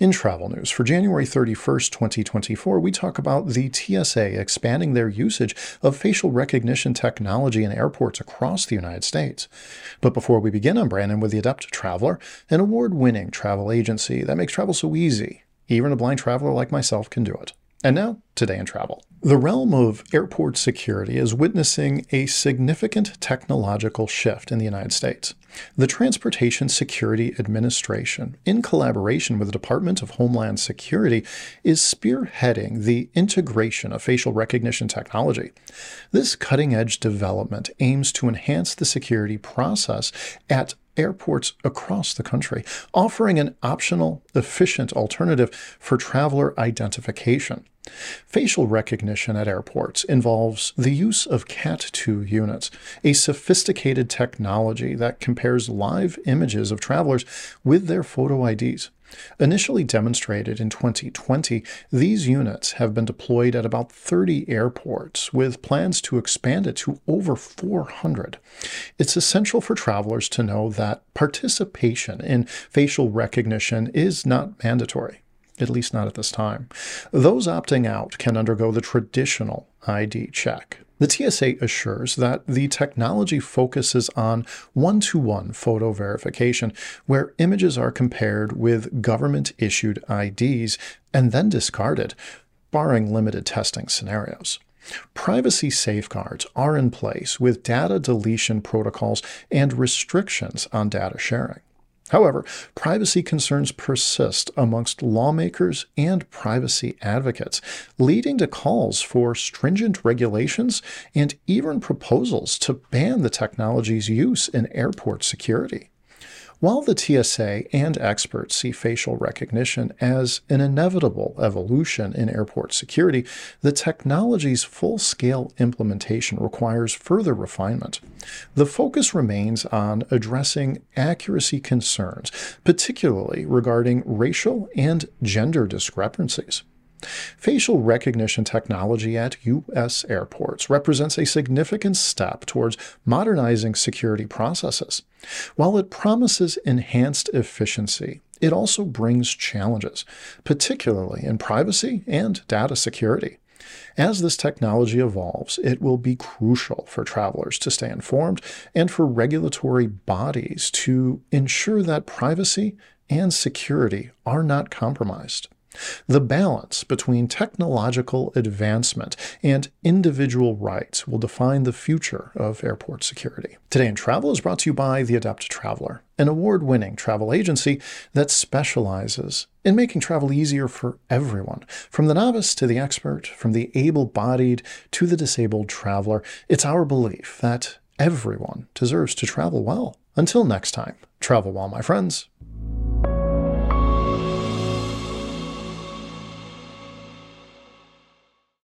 In travel news for January 31st, 2024, we talk about the TSA expanding their usage of facial recognition technology in airports across the United States. But before we begin, I'm Brandon with the Adept Traveler, an award-winning travel agency that makes travel so easy. Even a blind traveler like myself can do it. And now, Today in Travel. The realm of airport security is witnessing a significant technological shift in the United States. The Transportation Security Administration, in collaboration with the Department of Homeland Security, is spearheading the integration of facial recognition technology. This cutting-edge development aims to enhance the security process at airports across the country, offering an optional, efficient alternative for traveler identification. Facial recognition at airports involves the use of CAT-2 units, a sophisticated technology that compares live images of travelers with their photo IDs. Initially demonstrated in 2020, these units have been deployed at about 30 airports, with plans to expand it to over 400. It's essential for travelers to know that participation in facial recognition is not mandatory, at least not at this time. Those opting out can undergo the traditional ID check. The TSA assures that the technology focuses on one-to-one photo verification, where images are compared with government-issued IDs and then discarded, barring limited testing scenarios. Privacy safeguards are in place with data deletion protocols and restrictions on data sharing. However, privacy concerns persist amongst lawmakers and privacy advocates, leading to calls for stringent regulations and even proposals to ban the technology's use in airport security. While the TSA and experts see facial recognition as an inevitable evolution in airport security, the technology's full-scale implementation requires further refinement. The focus remains on addressing accuracy concerns, particularly regarding racial and gender discrepancies. Facial recognition technology at U.S. airports represents a significant step towards modernizing security processes. While it promises enhanced efficiency, it also brings challenges, particularly in privacy and data security. As this technology evolves, it will be crucial for travelers to stay informed and for regulatory bodies to ensure that privacy and security are not compromised. The balance between technological advancement and individual rights will define the future of airport security. Today in Travel is brought to you by The Adept Traveler, an award-winning travel agency that specializes in making travel easier for everyone, from the novice to the expert, from the able-bodied to the disabled traveler. It's our belief that everyone deserves to travel well. Until next time, travel well, my friends.